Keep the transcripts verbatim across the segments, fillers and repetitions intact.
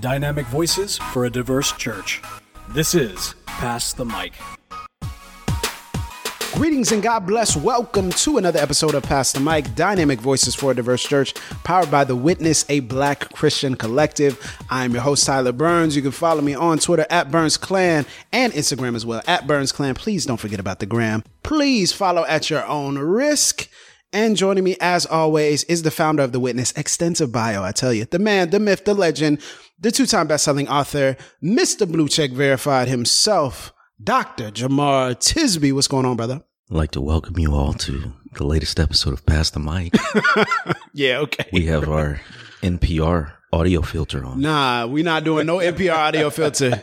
Dynamic voices for a diverse church. This is Pass the Mic. Greetings and God bless. Welcome to another episode of Pass the Mic, Dynamic Voices for a Diverse Church, powered by The Witness, a Black Christian collective. I'm your host, Tyler Burns. You can follow me on Twitter at Burns Clan and Instagram as well, at Burns Clan. Please don't forget about the gram. Please follow at your own risk. And joining me, as always, is the founder of The Witness. Extensive bio, I tell you. The man, the myth, the legend, the two-time best-selling author, Mister Blue Check Verified himself, Doctor Jemar Tisby. What's going on, brother? I'd like to welcome you all to the latest episode of Pass the Mic. Yeah, okay. We have our N P R audio filter on. Nah, we not doing no N P R audio filter.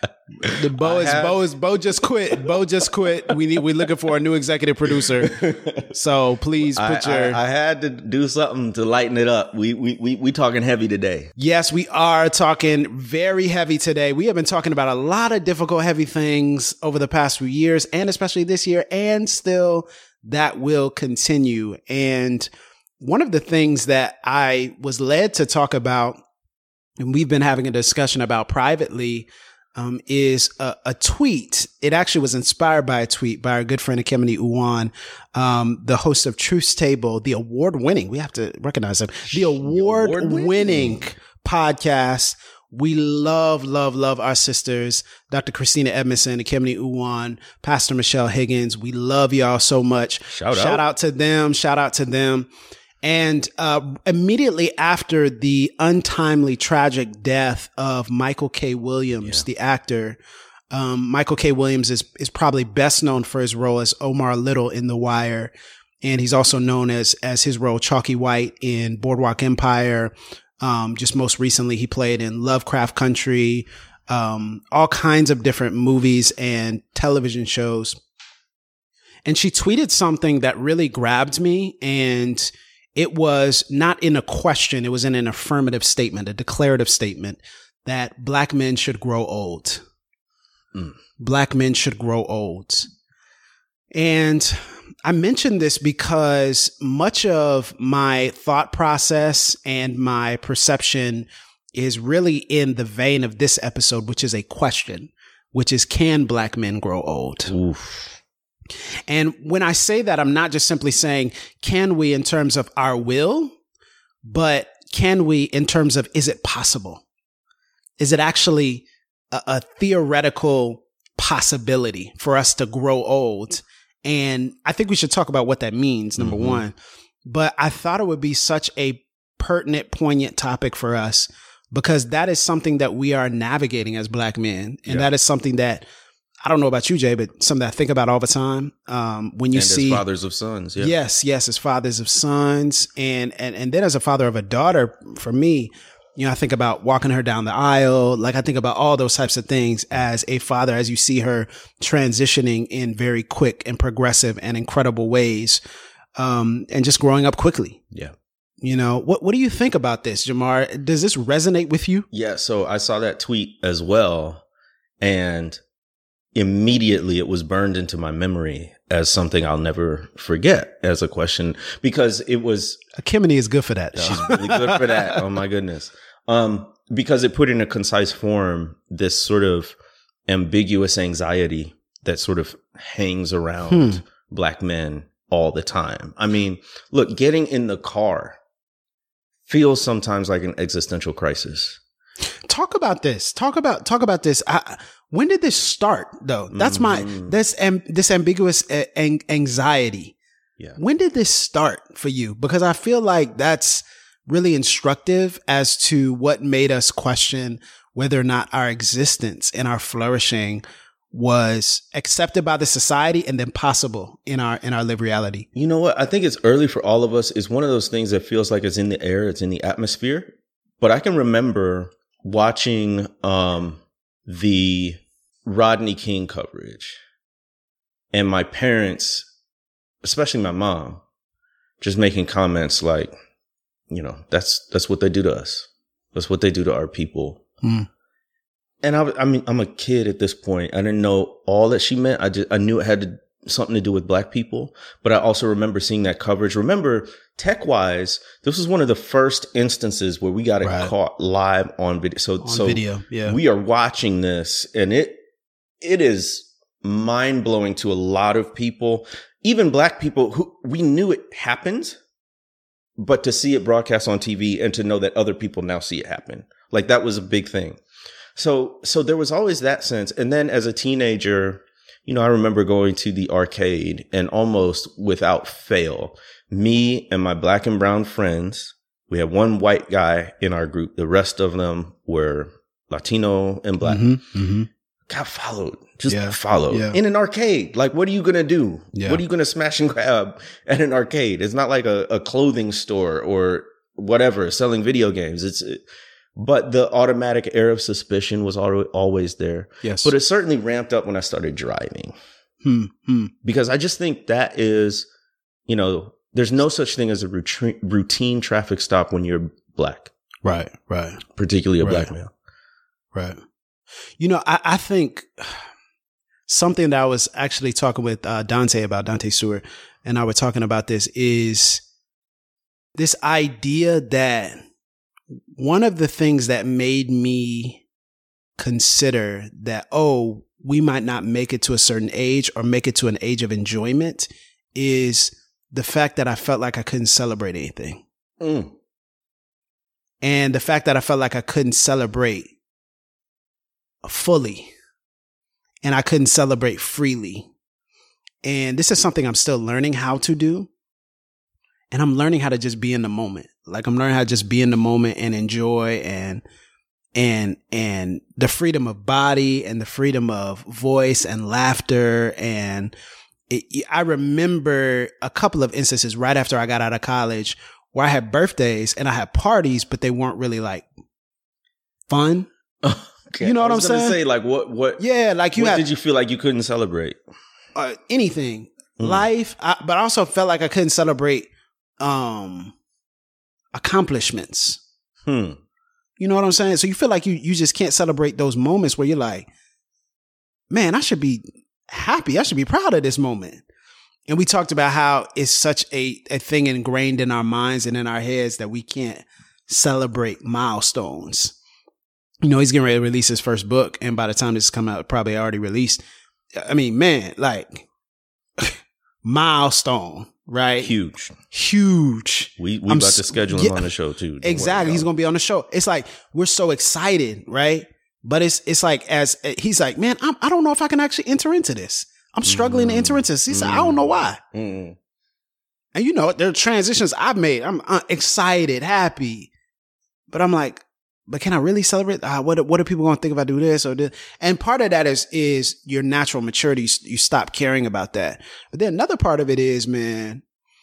The Bo is have, Bo is Bo just quit. Bo just quit. We need we're looking for a new executive producer. So please put I, your I, I had to do something to lighten it up. We we we we talking heavy today. Yes, we are talking very heavy today. We have been talking about a lot of difficult, heavy things over the past few years, and especially this year, and still that will continue. And one of the things that I was led to talk about, and we've been having a discussion about privately, Um, is a, a tweet. It actually was inspired by a tweet by our good friend Ekemini Uwan, um, the host of Truth's Table, the award-winning, we have to recognize him, the award-winning podcast. We love, love, love our sisters, Doctor Christina Edmondson, Ekemini Uwan, Pastor Michelle Higgins. We love y'all so much. Shout out. Shout out to them. Shout out to them. And uh, immediately after the untimely, tragic death of Michael K. Williams, yeah. the actor, um, Michael K. Williams is is probably best known for his role as Omar Little in The Wire, and he's also known as as his role Chalky White in Boardwalk Empire. Um, just most recently, he played in Lovecraft Country, um, all kinds of different movies and television shows. And she tweeted something that really grabbed me, and it was not in a question. It was in an affirmative statement, a declarative statement that Black men should grow old. Mm. Black men should grow old. And I mentioned this because much of my thought process and my perception is really in the vein of this episode, which is a question, which is, can Black men grow old? Oof. And when I say that, I'm not just simply saying, can we in terms of our will, but can we in terms of, is it possible? Is it actually a, a theoretical possibility for us to grow old? And I think we should talk about what that means, number mm-hmm. one. But I thought it would be such a pertinent, poignant topic for us because that is something that we are navigating as Black men. And yeah. that is something that, I don't know about you, Jay, but something I think about all the time. Um, when you and see as fathers of sons, yeah. yes, yes, as fathers of sons, and and and then as a father of a daughter, for me, you know, I think about walking her down the aisle. Like I think about all those types of things as a father, as you see her transitioning in very quick and progressive and incredible ways, um, and just growing up quickly. Yeah. You know, what what do you think about this, Jemar? Does this resonate with you? Yeah. So I saw that tweet as well, and immediately it was burned into my memory as something I'll never forget as a question, because it was Ekemini is good for that. Though. She's really good for that. Oh my goodness. Um, because it put in a concise form this sort of ambiguous anxiety that sort of hangs around hmm. Black men all the time. I mean, look, getting in the car feels sometimes like an existential crisis. Talk about this. Talk about talk about this. I, when did this start, though? That's mm-hmm. my this um, this ambiguous uh, ang- anxiety. Yeah. When did this start for you? Because I feel like that's really instructive as to what made us question whether or not our existence and our flourishing was accepted by the society and then possible in our in our lived reality. You know what? I think it's early for all of us. It's one of those things that feels like it's in the air, it's in the atmosphere. But I can remember watching um, the Rodney King coverage, and my parents, especially my mom, just making comments like, you know, that's that's what they do to us. That's what they do to our people. Mm. And I, I mean, I'm a kid at this point. I didn't know all that she meant. I just I knew it had to something to do with black people, but I also remember seeing that coverage. Remember, tech-wise, this was one of the first instances where we got it right. caught live on video. So, on so video, yeah. we are watching this, and it it is mind-blowing to a lot of people, even black people who we knew it happened, but to see it broadcast on T V and to know that other people now see it happen, like that was a big thing. So, so there was always that sense. And then as a teenager, you know, I remember going to the arcade and almost without fail, me and my black and brown friends, we had one white guy in our group. The rest of them were Latino and black. Mm-hmm, mm-hmm. Got followed, just yeah, followed yeah. in an arcade. Like, what are you going to do? Yeah. What are you going to smash and grab at an arcade? It's not like a, a clothing store or whatever selling video games. It's, it, but the automatic air of suspicion was al- always there. Yes. But it certainly ramped up when I started driving. Hmm, hmm. Because I just think that is, you know, there's no such thing as a routine, routine traffic stop when you're black. Right, right. Particularly a right. black male. Right. You know, I, I think something that I was actually talking with uh, Dante about, Dante Stewart, and I were talking about this, is this idea that one of the things that made me consider that, oh, we might not make it to a certain age or make it to an age of enjoyment is the fact that I felt like I couldn't celebrate anything. Mm. And the fact that I felt like I couldn't celebrate fully and I couldn't celebrate freely. And this is something I'm still learning how to do. And I'm learning how to just be in the moment. Like I'm learning how to just be in the moment and enjoy and, and, and the freedom of body and the freedom of voice and laughter. And it, I remember a couple of instances right after I got out of college where I had birthdays and I had parties, but they weren't really like fun. Okay. You know what I was I'm saying? Say like what? What? Yeah, like you what had, did you feel like you couldn't celebrate? Uh, anything, Mm. life, I, but I also felt like I couldn't celebrate um accomplishments. Hmm. You know what I'm saying? So you feel like you you just can't celebrate those moments where you're like, man, I should be happy. I should be proud of this moment. And we talked about how it's such a, a thing ingrained in our minds and in our heads that we can't celebrate milestones. You know, he's getting ready to release his first book. And by the time this comes out, probably already released. I mean, man, like milestone, right? Huge. Huge. We we I'm about s- to schedule yeah, him on the show too. Don't Exactly. worry He's about going to be on the show. It's like, we're so excited, right? But it's, it's like, as he's like, man, I'm, I don't know if I can actually enter into this. I'm struggling Mm. to enter into this. He said, I don't know why. it. Mm. And you know, there are transitions I've made. I'm uh, excited, happy, but I'm like, but can I really celebrate? Uh, what, what are people going to think if I do this or this? And part of that is, is your natural maturity. You, you stop caring about that. But then another part of it is, man,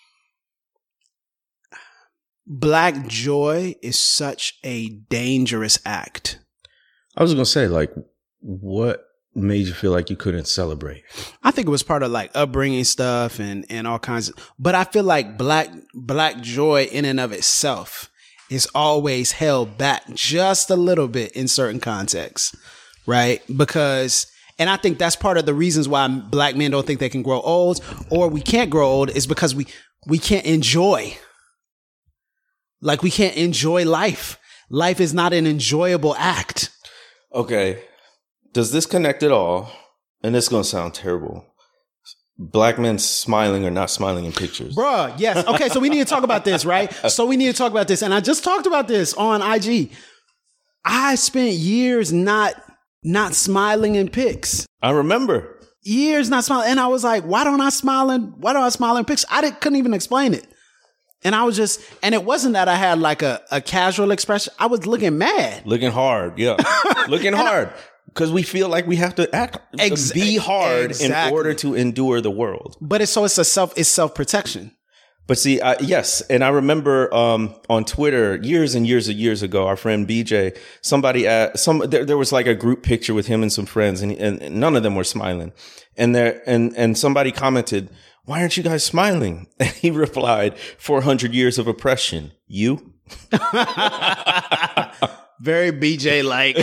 Black joy is such a dangerous act. I was gonna say, like, what made you feel like you couldn't celebrate? I think it was part of like upbringing stuff and, and all kinds of, but I feel like black, black joy in and of itself is always held back just a little bit in certain contexts, right? Because, and I think that's part of the reasons why black men don't think they can grow old or we can't grow old is because we, we can't enjoy. Like we can't enjoy life. Life is not an enjoyable act. Okay. Does this connect at all? And this is going to sound terrible. Black men smiling or not smiling in pictures. Bruh, yes. Okay, so we need to talk about this, right? So we need to talk about this. And I just talked about this on I G. I spent years not not smiling in pics. I remember. Years not smiling. And I was like, why don't I smile in, why don't I smile in pics? I didn't, couldn't even explain it. And I was just, and it wasn't that I had like a, a casual expression. I was looking mad. Looking hard, yeah. Looking hard. Because we feel like we have to act, Ex- be hard exactly. in order to endure the world. But it's so it's a self, it's self-protection. But see, I, yes, and I remember um, on Twitter years and years and years ago, our friend B J, somebody, uh, some there, there was like a group picture with him and some friends, and, and none of them were smiling. And there, and and somebody commented, "Why aren't you guys smiling?" And he replied, four hundred years of oppression. You? Very B J like.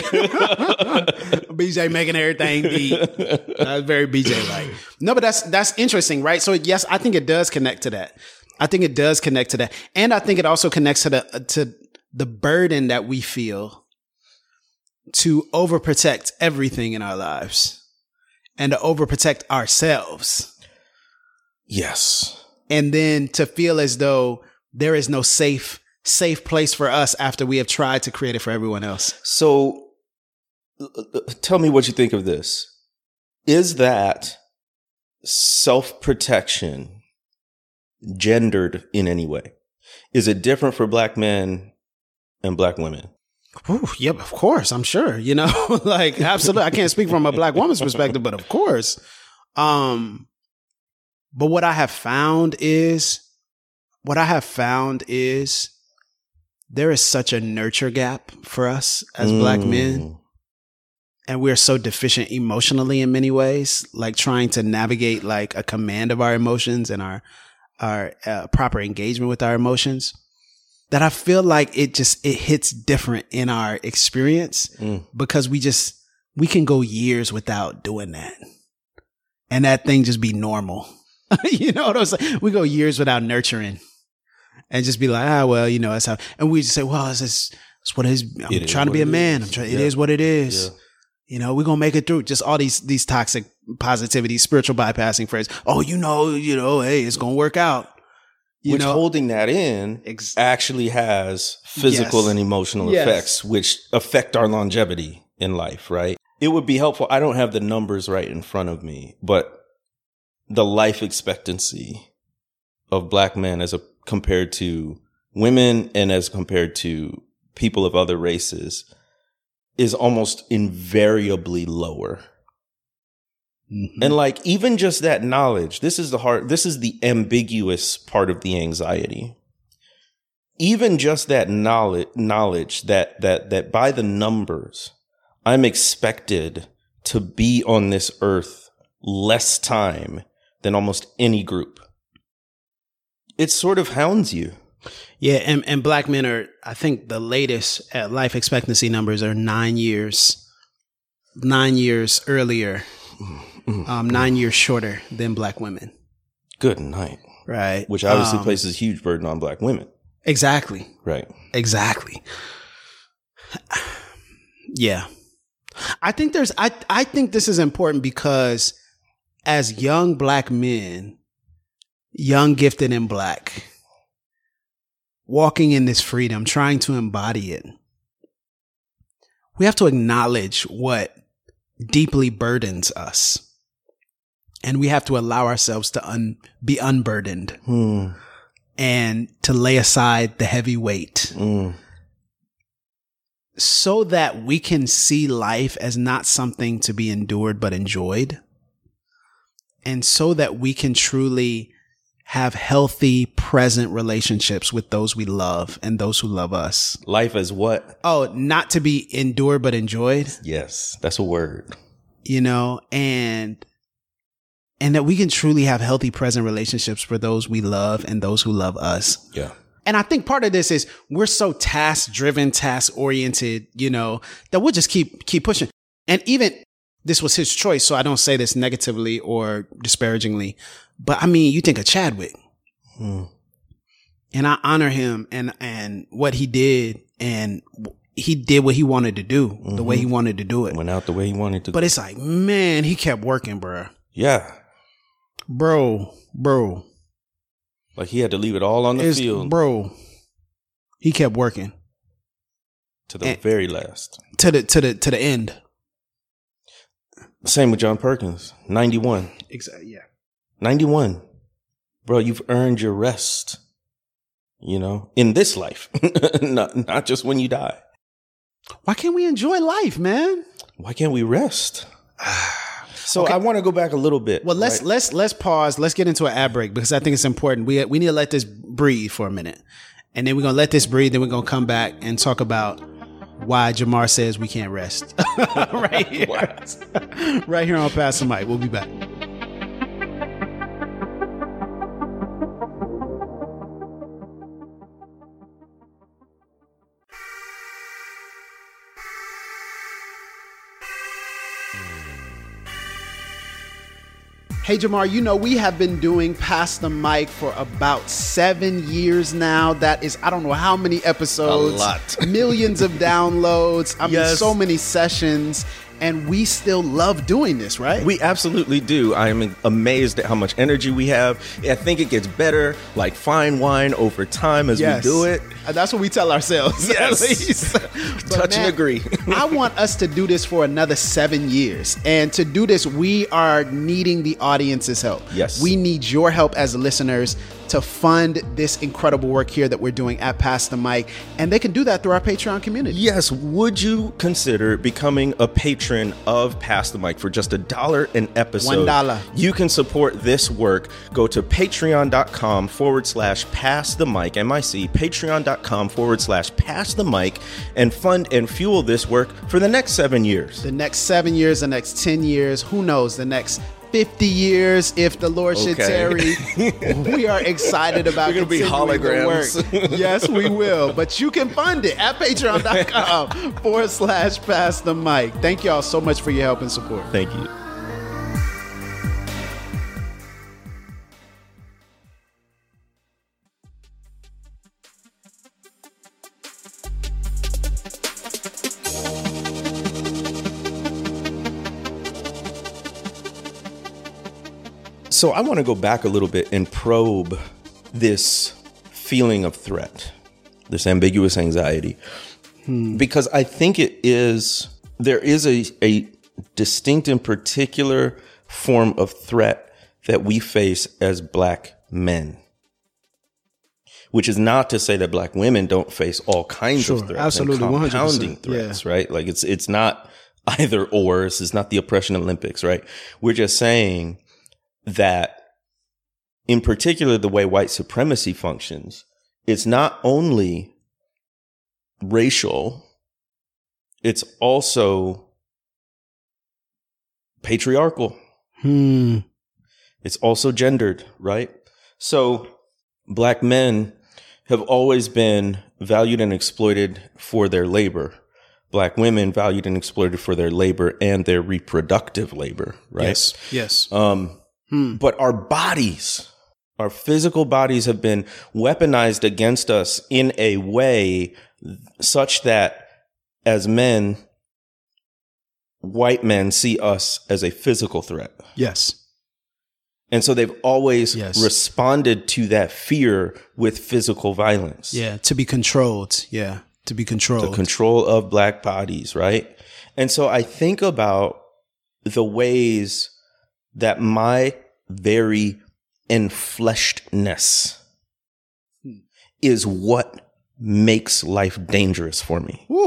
B J making everything deep. That's very B J like. No, but that's that's interesting, right? So yes, I think it does connect to that. I think it does connect to that, and I think it also connects to the to the burden that we feel to overprotect everything in our lives and to overprotect ourselves. Yes, and then to feel as though there is no safe. safe place for us after we have tried to create it for everyone else. So tell me what you think of this. Is that self-protection gendered in any way? Is it different for black men and black women? Ooh, yep, of course. I'm sure, you know, like absolutely. I can't speak from a black woman's perspective, but of course. Um, but what I have found is, what I have found is, there is such a nurture gap for us as mm. black men. And we're so deficient emotionally in many ways, like trying to navigate like a command of our emotions and our, our uh, proper engagement with our emotions, that I feel like it just, it hits different in our experience mm. because we just, we can go years without doing that. And that thing just be normal. You know what I'm saying? We go years without nurturing. And just be like, ah, well, you know, that's how, and we just say, well, it's, just, it's what it is. I'm it trying is to be a man. I'm trying, yeah. It is what it is. Yeah. You know, we're going to make it through. Just all these, these toxic positivity, spiritual bypassing phrases. Oh, you know, you know, hey, it's going to work out. You which know? Holding that in ex- actually has physical yes. and emotional yes. effects, which affect our longevity in life, right? It would be helpful. I don't have the numbers right in front of me, but the life expectancy of black men as a compared to women and as compared to people of other races is almost invariably lower. Mm-hmm. And like, even just that knowledge, this is the hard, this is the ambiguous part of the anxiety. Even just that knowledge, knowledge that, that, that by the numbers, I'm expected to be on this earth less time than almost any group. It sort of hounds you. Yeah, and, and black men are, I think the latest uh, life expectancy numbers are nine years, nine years earlier, mm-hmm. um, nine years shorter than black women. Good night. Right. Which obviously um, places a huge burden on black women. Exactly. Right. Exactly. Yeah. I think there's, I, I think this is important because as young black men, young, gifted, and black, walking in this freedom, trying to embody it, we have to acknowledge what deeply burdens us. And we have to allow ourselves to un- be unburdened hmm. and to lay aside the heavy weight mm. so that we can see life as not something to be endured, but enjoyed. And so that we can truly have healthy, present relationships with those we love and those who love us. Life as what? Oh, not to be endured, but enjoyed. Yes, that's a word. You know, and and that we can truly have healthy, present relationships for those we love and those who love us. Yeah. And I think part of this is we're so task driven, task oriented, you know, that we'll just keep keep pushing. And even this was his choice, so I don't say this negatively or disparagingly. But I mean, you think of Chadwick, hmm. and I honor him and, and what he did, and he did what he wanted to do, mm-hmm. the way he wanted to do it. Went out the way he wanted to. But it's like, man, he kept working, bro. Yeah. Bro, bro. Like he had to leave it all on the it's, field. Bro, he kept working. To the and, very last. To the, to the, to the end. Same with John Perkins, ninety-one. Exactly, yeah. ninety-one. Bro, you've earned your rest, you know, in this life, not, not just when you die. Why can't we enjoy life, man? Why can't we rest? So okay. I want to go back a little bit. Well, let's, right? let's, let's pause. Let's get into an ad break because I think it's important. We, we need to let this breathe for a minute, and then we're going to let this breathe. Then we're going to come back and talk about why Jamar says we can't rest. Right here. Right here on Pass the Mic. We'll be back. Hey, Jamar, you know, we have been doing Pass the Mic for about seven years now. That is, I don't know how many episodes. A lot. Millions of downloads. I Yes. mean, so many sessions. And we still love doing this, right? We absolutely do. I am amazed at how much energy we have. I think it gets better, like fine wine, over time as Yes. we do it. And that's what we tell ourselves. Yes. At least. But Touch and agree. I want us to do this for another seven years. And to do this, we are needing the audience's help. Yes. We need your help as listeners to fund this incredible work here that we're doing at Pass the Mic. And they can do that through our Patreon community. Yes, would you consider becoming a patron of Pass the Mic for just a dollar an episode? One dollar. You can support this work. Go to patreon.com forward slash pass the mic, M I C, patreon.com forward slash pass the mic, and fund and fuel this work for the next seven years. The next seven years, the next ten years, who knows, the next fifty years, if the Lord should Okay. tarry. We are excited about We're gonna be continuing the holograms. work. Yes, we will. But you can fund it at patreon.com forward slash pass the mic. Thank y'all so much for your help and support. Thank you. So I want to go back a little bit and probe this feeling of threat, this ambiguous anxiety, hmm. because I think it is, there is a, a distinct and particular form of threat that we face as Black men, which is not to say that Black women don't face all kinds Sure, of threats, absolutely, and one hundred percent, compounding threats, yeah. right? Like it's, it's not either or, this is not the oppression Olympics, right? We're just saying that in particular, the way white supremacy functions, it's not only racial, it's also patriarchal. Hmm. It's also gendered, right? So Black men have always been valued and exploited for their labor. Black women valued and exploited for their labor and their reproductive labor, right? Yes. Yes. Um, Hmm. But our bodies, our physical bodies have been weaponized against us in a way such that as men, white men see us as a physical threat. Yes. And so they've always Yes. responded to that fear with physical violence. Yeah. To be controlled. Yeah. To be controlled. The control of Black bodies, right? And so I think about the ways that my very enfleshedness is what makes life dangerous for me. Woo.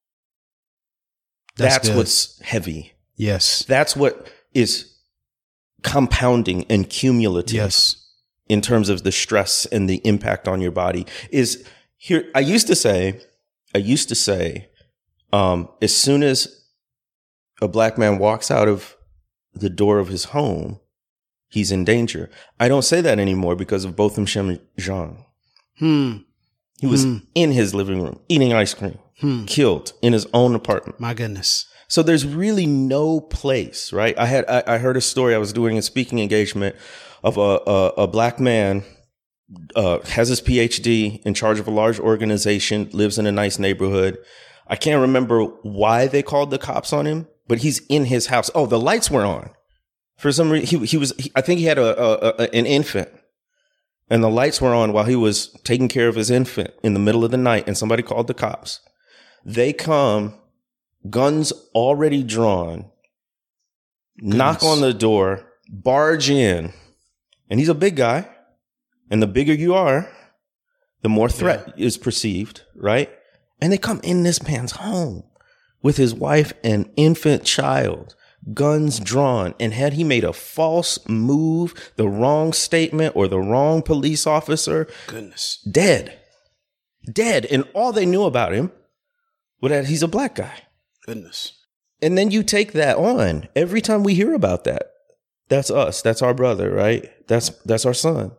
That's, That's good. what's heavy. Yes. That's what is compounding and cumulative Yes. in terms of the stress and the impact on your body. Is here, I used to say, I used to say, um, as soon as a Black man walks out of the door of his home, he's in danger. I don't say that anymore because of Botham Shem Jean. Hmm. He was Hmm. in his living room eating ice cream, Hmm. killed in his own apartment. My goodness. So there's really no place, right? I had I, I heard a story. I was doing a speaking engagement of a a, a Black man, uh, has his P H D, in charge of a large organization, lives in a nice neighborhood. I can't remember why they called the cops on him, but he's in his house. Oh, the lights were on. For some reason, he, he was, he, I think he had a, a, a an infant, and the lights were on while he was taking care of his infant in the middle of the night, and somebody called the cops. They come, guns already drawn, Goodness. knock on the door, barge in, and he's a big guy, and the bigger you are, the more threat yeah. is perceived, right? And they come in this man's home with his wife and infant child, guns drawn. And had he made a false move, the wrong statement, or the wrong police officer, Goodness, dead, dead. And all they knew about him was that he's a Black guy. Goodness. And then you take that on. Every time we hear about that, that's us. That's our brother, right? That's that's our son.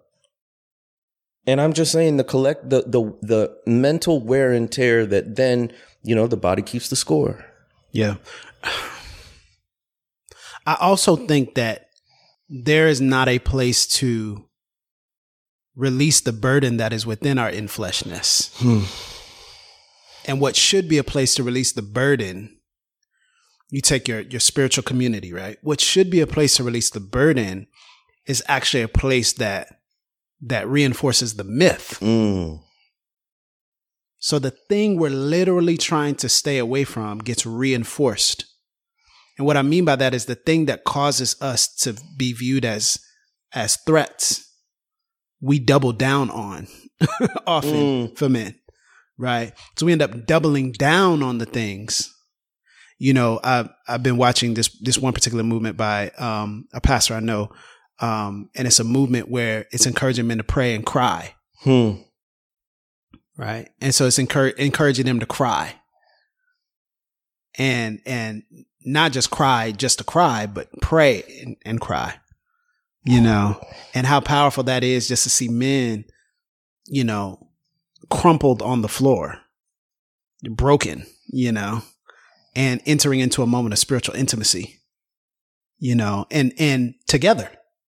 And I'm just saying the collect the the the mental wear and tear that then, you know, the body keeps the score. Yeah. I also think that there is not a place to release the burden that is within our infleshness. Hmm. And what should be a place to release the burden, you take your, your spiritual community, right? What should be a place to release the burden is actually a place that that reinforces the myth. Mm. So the thing we're literally trying to stay away from gets reinforced. And what I mean by that is the thing that causes us to be viewed as as threats, we double down on often mm. for men, right? So we end up doubling down on the things. You know, I've, I've been watching this this one particular movement by um, a pastor I know, um, and it's a movement where it's encouraging men to pray and cry, hmm. right? And so it's encourage, encouraging them to cry, and and not just cry just to cry, but pray and, and cry. You know, and how powerful that is just to see men, you know, crumpled on the floor, broken, you know, and entering into a moment of spiritual intimacy, you know, and, and together.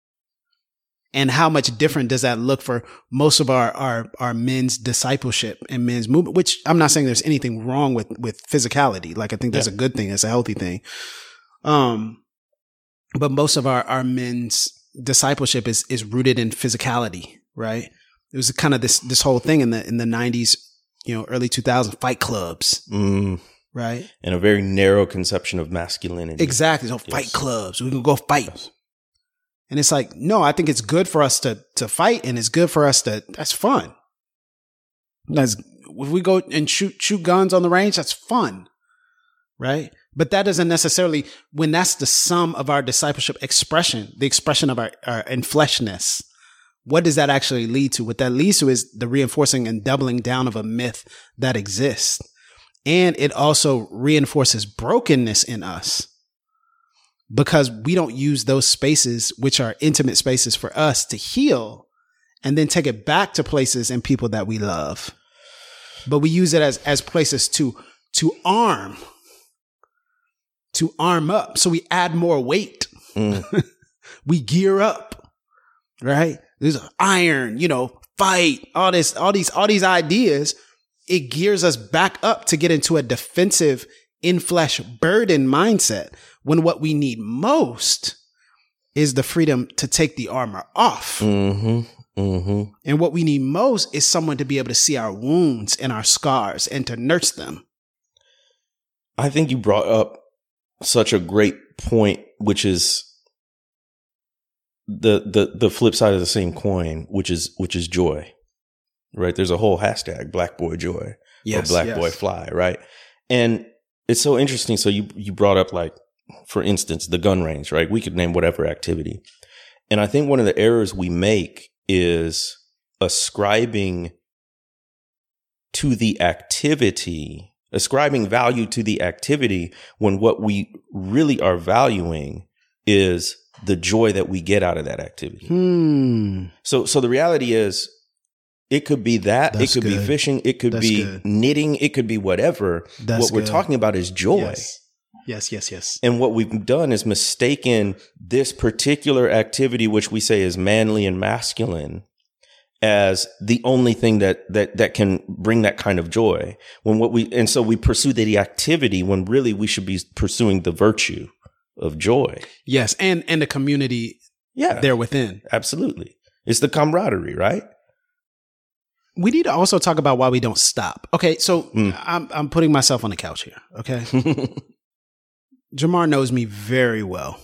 And how much different does that look for most of our, our, our men's discipleship and men's movement, which I'm not saying there's anything wrong with, with physicality. Like, I think that's yeah. a good thing. It's a healthy thing. Um, but most of our, our men's discipleship is, is rooted in physicality, right? It was kind of this, this whole thing in the, in the nineties, you know, early two thousands, fight clubs, mm. right? And a very narrow conception of masculinity. Exactly. So yes. Fight clubs, we can go fight. Yes. And it's like, no, I think it's good for us to, to fight, and it's good for us to, that's fun. That's, if we go and shoot, shoot guns on the range, that's fun, right? But that doesn't necessarily, when that's the sum of our discipleship expression, the expression of our, our infleshness, what does that actually lead to? What that leads to is the reinforcing and doubling down of a myth that exists. And it also reinforces brokenness in us because we don't use those spaces, which are intimate spaces for us, to heal and then take it back to places and people that we love. But we use it as, as places to, to arm. To arm up. So we add more weight. Mm. We gear up, right? There's iron, you know, fight, all this, all these, all these ideas. It gears us back up to get into a defensive, in-flesh burden mindset, when what we need most is the freedom to take the armor off. Mm-hmm. Mm-hmm. And what we need most is someone to be able to see our wounds and our scars and to nurse them. I think you brought up such a great point, which is the the the flip side of the same coin, which is which is joy, right? There's a whole hashtag, Black Boy Joy, yes, or Black yes. Boy Fly, right? And it's so interesting. So you you brought up, like, for instance, the gun range, right? We could name whatever activity, and I think one of the errors we make is ascribing to the activity. Ascribing value to the activity when what we really are valuing is the joy that we get out of that activity. Hmm. So, so the reality is, it could be that, That's it could good. be fishing, it could That's be good. knitting, it could be whatever. That's what we're good. talking about is joy. Yes. Yes, yes, yes. And what we've done is mistaken this particular activity, which we say is manly and masculine, as the only thing that, that, that can bring that kind of joy. When what we, and so we pursue the activity when really we should be pursuing the virtue of joy. Yes. And, and the community yeah, there within. Absolutely. It's the camaraderie, right? We need to also talk about why we don't stop. Okay. So Mm. I'm, I'm putting myself on the couch here. Okay. Jamar knows me very well.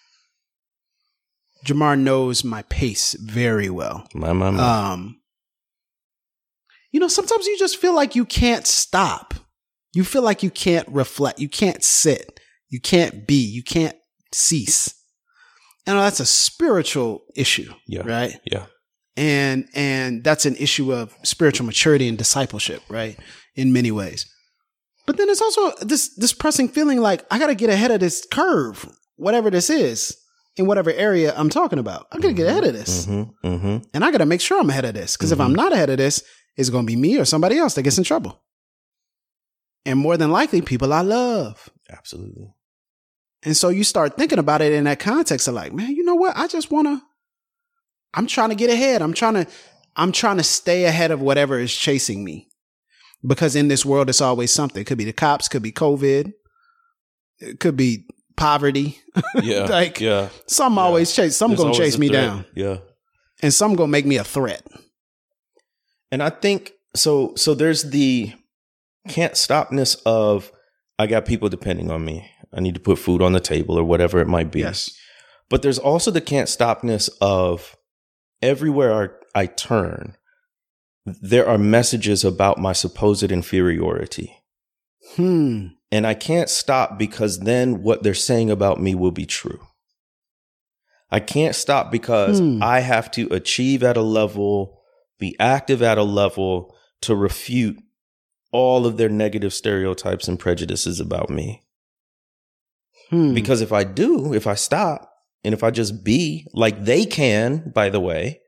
Jamar knows my pace very well. My, my, my. Um, you know, sometimes you just feel like you can't stop. You feel like you can't reflect. You can't sit. You can't be. You can't cease. And that's a spiritual issue, yeah. right? Yeah. And and that's an issue of spiritual maturity and discipleship, right? In many ways. But then it's also this this pressing feeling like I got to get ahead of this curve, whatever this is. In whatever area I'm talking about, I gotta get ahead of this. Mm-hmm, mm-hmm. And I gotta make sure I'm ahead of this. Because mm-hmm. if I'm not ahead of this, it's gonna be me or somebody else that gets in trouble. And more than likely, people I love. Absolutely. And so you start thinking about it in that context of like, man, you know what? I just want to, I'm trying to get ahead. I'm trying to, I'm trying to stay ahead of whatever is chasing me. Because in this world, it's always something. It could be the cops, could be COVID, it could be poverty. Yeah. like, yeah. some yeah. always chase, some There's gonna chase me threat. down. Yeah. And some gonna make me a threat. And I think, so, so there's the can't stopness of, I got people depending on me. I need to put food on the table or whatever it might be. Yes. But there's also the can't stopness of everywhere I, I turn, there are messages about my supposed inferiority. Hmm. And I can't stop because then what they're saying about me will be true. I can't stop because Hmm. I have to achieve at a level, be active at a level to refute all of their negative stereotypes and prejudices about me. Hmm. Because if I do, if I stop, and if I just be like they can, by the way,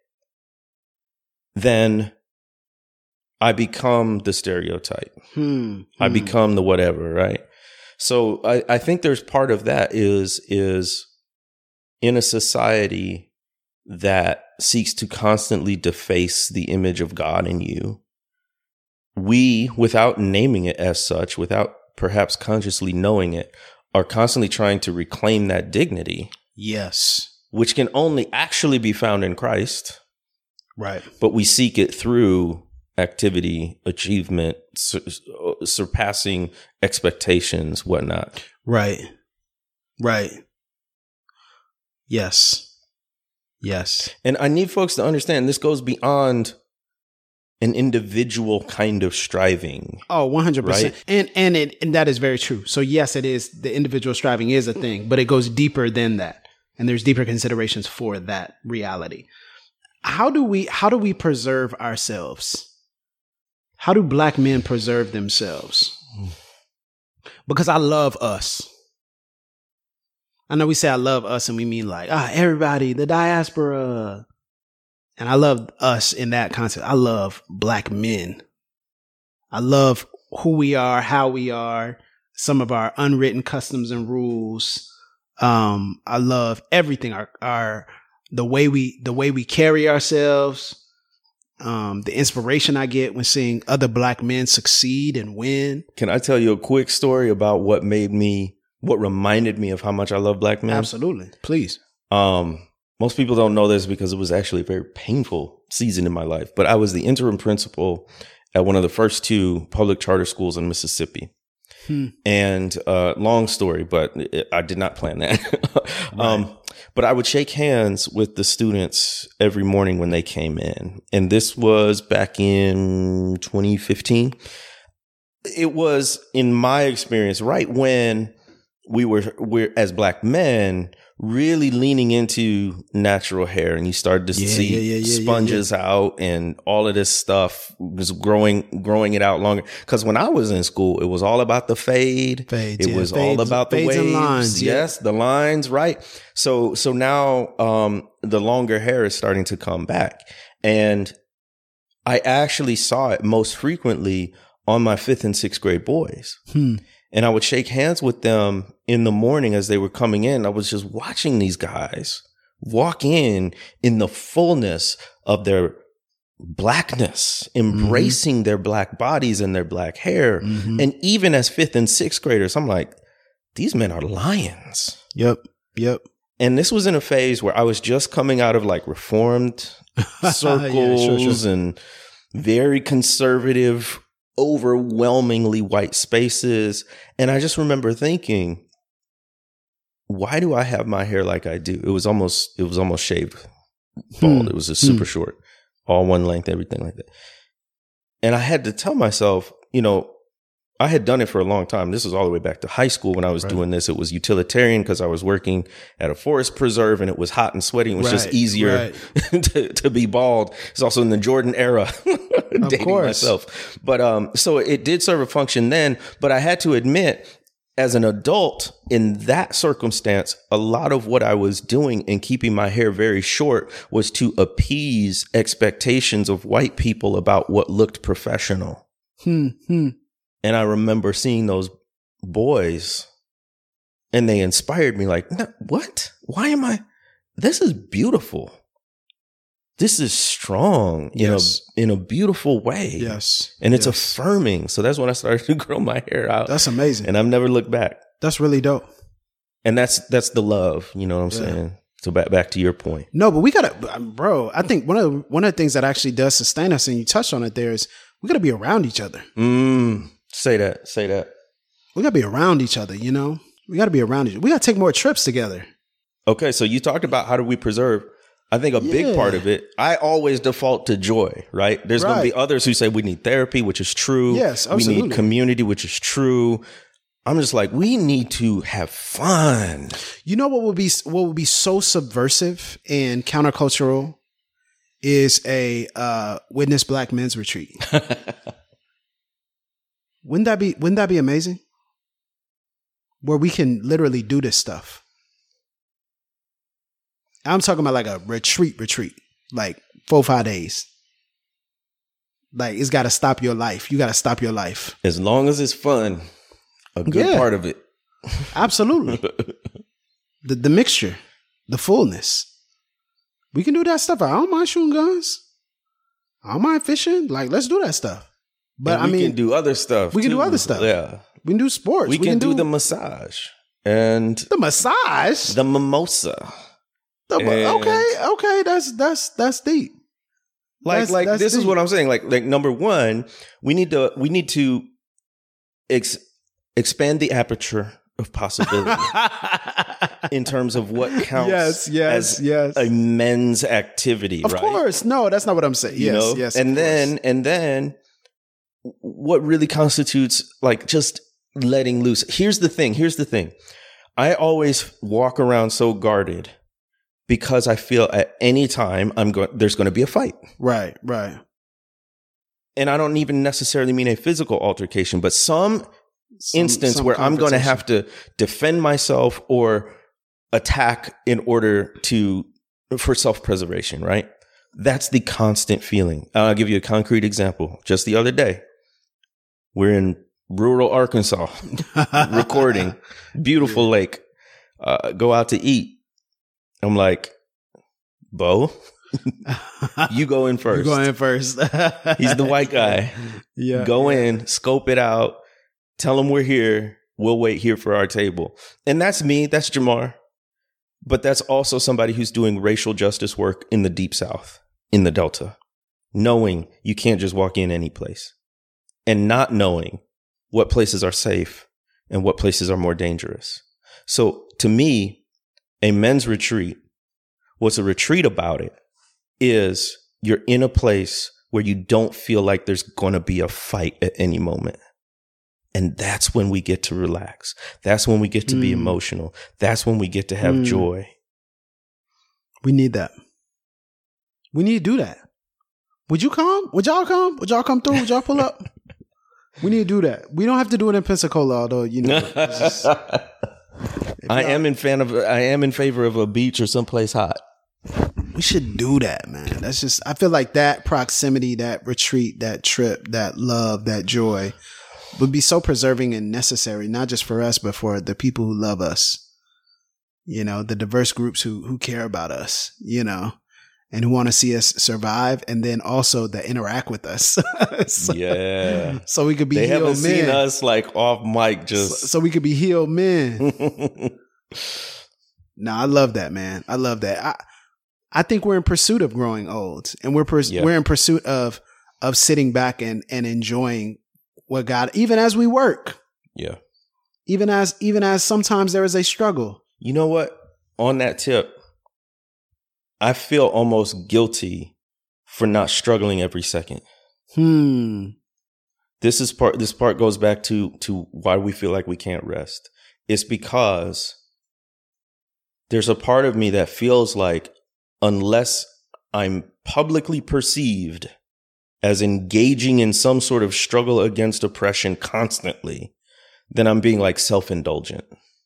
then I become the stereotype. Hmm. I Hmm. become the whatever, right? So I, I think there's part of that is, is in a society that seeks to constantly deface the image of God in you, we, without naming it as such, without perhaps consciously knowing it, are constantly trying to reclaim that dignity. Yes. Which can only actually be found in Christ. Right. But we seek it through activity, achievement, sur- surpassing expectations, whatnot. Right. Right. Yes. Yes. And I need folks to understand this goes beyond an individual kind of striving. Oh, one hundred percent. Right? And and it and that is very true. So yes, it is, the individual striving is a thing, but it goes deeper than that. And there's deeper considerations for that reality. How do we how do we preserve ourselves? How do Black men preserve themselves? Because I love us. I know we say I love us and we mean like, ah, everybody, the diaspora. And I love us in that concept. I love Black men. I love who we are, how we are, some of our unwritten customs and rules. Um, I love everything. Our, our, the way we, the way we carry ourselves. Um, the inspiration I get when seeing other Black men succeed and win. Can I tell you a quick story about what made me, what reminded me of how much I love Black men? Absolutely. Please. Um, most people don't know this because it was actually a very painful season in my life, but I was the interim principal at one of the first two public charter schools in Mississippi. Hmm. And uh, long story, but it, I did not plan that. Right. um, but I would shake hands with the students every morning when they came in. And this was back in twenty fifteen. It was, in my experience, right when we were, we're as Black men, really leaning into natural hair, and you started to Yeah, see yeah, yeah, yeah, sponges yeah, yeah. out and all of this stuff was growing, growing it out longer. Cause when I was in school, it was all about the fade. Fades, it yeah. was Fades- all about the fades waves. and lines, yeah. Yes, the lines, right? So, so now, um, the longer hair is starting to come back, and I actually saw it most frequently on my fifth and sixth grade boys. Hmm. And I would shake hands with them in the morning as they were coming in. I was just watching these guys walk in in the fullness of their Blackness, embracing mm-hmm. their Black bodies and their Black hair. Mm-hmm. And even as fifth and sixth graders, I'm like, these men are lions. Yep. Yep. And this was in a phase where I was just coming out of like reformed circles yeah, sure, sure. and very conservative, overwhelmingly white spaces. And I just remember thinking, why do I have my hair like I do? It was almost, it was almost shaved bald. Hmm. It was just super hmm. short, all one length, everything like that. And I had to tell myself, you know, I had done it for a long time. This was all the way back to high school when I was right. doing this. It was utilitarian because I was working at a forest preserve and it was hot and sweaty. It was right. just easier right. to, to be bald. It's also in the Jordan era, dating course. myself. But um, so it did serve a function then. But I had to admit, as an adult in that circumstance, a lot of what I was doing and keeping my hair very short was to appease expectations of white people about what looked professional. Hmm. Hmm. And I remember seeing those boys and they inspired me like, no, what? Why am I? This is beautiful. This is strong in yes. a in a beautiful way. Yes. And it's yes. affirming. So that's when I started to grow my hair out. That's amazing. And I've never looked back. That's really dope. And that's that's the love, you know what I'm yeah. saying? So back back to your point. No, but we gotta, bro, I think one of the, one of the things that actually does sustain us, and you touched on it there, is we gotta be around each other. Mm, say that. Say that. We gotta be around each other, you know? We gotta be around each other. We gotta take more trips together. Okay, so you talked about how do we preserve. I think a yeah. big part of it, I always default to joy, right? There's right. going to be others who say we need therapy, which is true. Yes, absolutely. We need community, which is true. I'm just like, we need to have fun. You know what would be what would be so subversive and countercultural is a uh, witness Black men's retreat. Wouldn't that be wouldn't that be amazing? Where we can literally do this stuff. I'm talking about like a retreat, retreat, like four, five days. Like it's got to stop your life. You got to stop your life. As long as it's fun, a good yeah. part of it. Absolutely. the the mixture, the fullness. We can do that stuff. I don't mind shooting guns. I don't mind fishing. Like, let's do that stuff. But and I we mean, we can do other stuff. We can too. do other stuff. Yeah. We can do sports. We, we can, can do, do the massage and the massage, the mimosa. The, okay, okay, that's that's that's deep. Like that's, like that's this deep. is what I'm saying. Like like number one, we need to we need to ex- expand the aperture of possibility in terms of what counts yes, yes, as yes. a men's activity. Of right? course, no, that's not what I'm saying. You yes, know? yes, and then and then what really constitutes like just letting loose. Here's the thing. Here's the thing. I always walk around so guarded. Because I feel at any time I'm going, there's going to be a fight. Right, right. And I don't even necessarily mean a physical altercation, but some, some instance some where I'm going to have to defend myself or attack in order to, for self-preservation, right? That's the constant feeling. I'll give you a concrete example. Just the other day, we're in rural Arkansas recording, beautiful yeah. lake, uh, go out to eat. I'm like, Bo, you go in first. You go in first. He's the white guy. Yeah. Go yeah. in, scope it out, tell him we're here. We'll wait here for our table. And that's me. That's Jamar. But that's also somebody who's doing racial justice work in the Deep South, in the Delta, knowing you can't just walk in any place and not knowing what places are safe and what places are more dangerous. So to me, a men's retreat, what's a retreat about it is you're in a place where you don't feel like there's going to be a fight at any moment. And that's when we get to relax. That's when we get to mm. be emotional. That's when we get to have mm. joy. We need that. We need to do that. Would you come? Would y'all come? Would y'all come through? Would y'all pull up? We need to do that. We don't have to do it in Pensacola, although, you know. It's just, I am in fan of. I am in favor of a beach or someplace hot. We should do that, man. That's just. I feel like that proximity, that retreat, that trip, that love, that joy, would be so preserving and necessary, not just for us, but for the people who love us. You know, the diverse groups who who care about us. You know, and who want to see us survive, and then also that interact with us. so, yeah. So we could be they healed men. They haven't seen us like off mic just. So, so we could be healed men. No, I love that, man. I love that. I I think we're in pursuit of growing old, and we're pers- yeah. we're in pursuit of of sitting back and and enjoying what God, even as we work. Yeah. Even as even as sometimes there is a struggle. You know what? On that tip, I feel almost guilty for not struggling every second. Hmm. This is part. This part goes back to to why we feel like we can't rest. It's because there's a part of me that feels like unless I'm publicly perceived as engaging in some sort of struggle against oppression constantly, then I'm being like self-indulgent.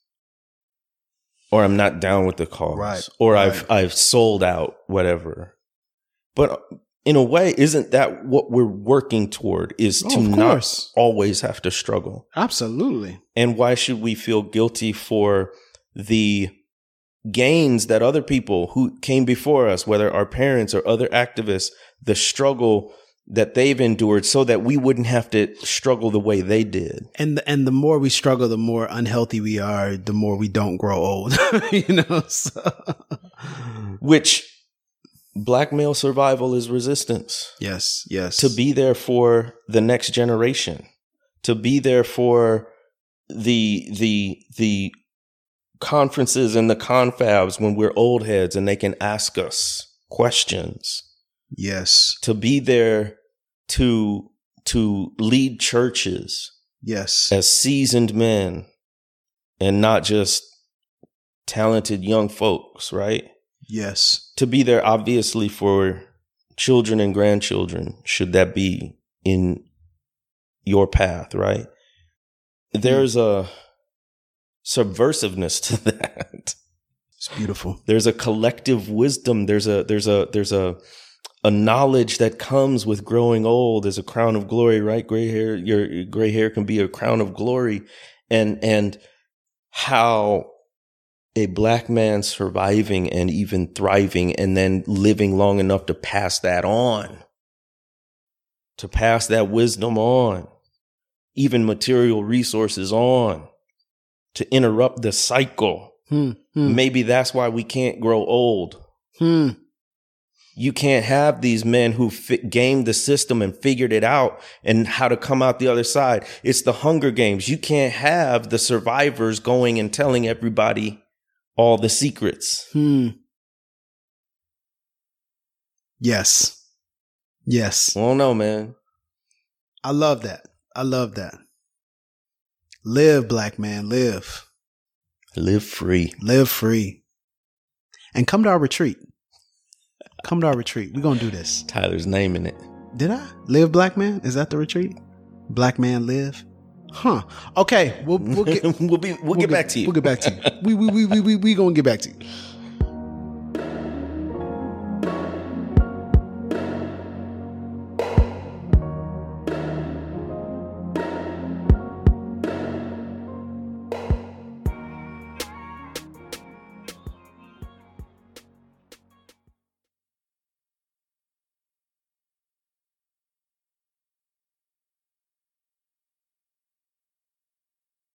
Or I'm not down with the cause. Right. Or right. I've I've sold out, whatever. But in a way, isn't that what we're working toward, is Oh, to of not course. always have to struggle? Absolutely. And why should we feel guilty for the gains that other people who came before us, whether our parents or other activists, the struggle that they've endured, so that we wouldn't have to struggle the way they did? And the, and the more we struggle, the more unhealthy we are, the more we don't grow old, you know? So. Which Black male survival is resistance. Yes, yes. To be there for the next generation, to be there for the the the conferences and the confabs when we're old heads and they can ask us questions. Yes. To be there to to lead churches. Yes. As seasoned men and not just talented young folks, right? Yes. To be there, obviously, for children and grandchildren, should that be in your path, right? There's a subversiveness to that. It's beautiful. There's a collective wisdom. There's a there's a there's a a knowledge that comes with growing old. There's a crown of glory, right? Gray hair, your gray hair can be a crown of glory, and and how a Black man surviving and even thriving and then living long enough to pass that on, to pass that wisdom on, even material resources on, to interrupt the cycle. Hmm, hmm. Maybe that's why we can't grow old. Hmm. You can't have these men who fi- gamed the system and figured it out and how to come out the other side. It's the Hunger Games. You can't have the survivors going and telling everybody all the secrets. Hmm. Yes. Yes. I don't know, man. I love that. I love that. Live, Black man, live. Live free. Live free. And come to our retreat. Come to our retreat. We're going to do this. Tyler's naming it. Did I? Live, Black man? Is that the retreat? Black man live? Huh. Okay. We'll, we'll get, we'll be, we'll, we'll get, get back to you. We'll get back to you. We, we, we, we, we, we going to get back to you.